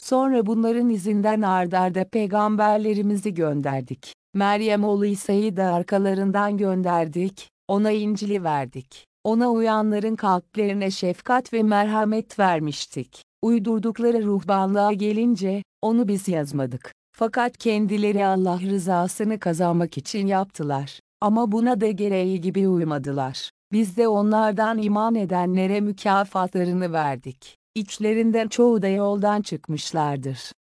Sonra bunların izinden ard arda peygamberlerimizi gönderdik. Meryem oğlu İsa'yı da arkalarından gönderdik, ona İncil'i verdik. Ona uyanların kalplerine şefkat ve merhamet vermiştik. Uydurdukları ruhbanlığa gelince, onu biz yazmadık. Fakat kendileri Allah rızasını kazanmak için yaptılar. Ama buna da gereği gibi uymadılar. Biz de onlardan iman edenlere mükafatlarını verdik. İçlerinden çoğu da yoldan çıkmışlardır.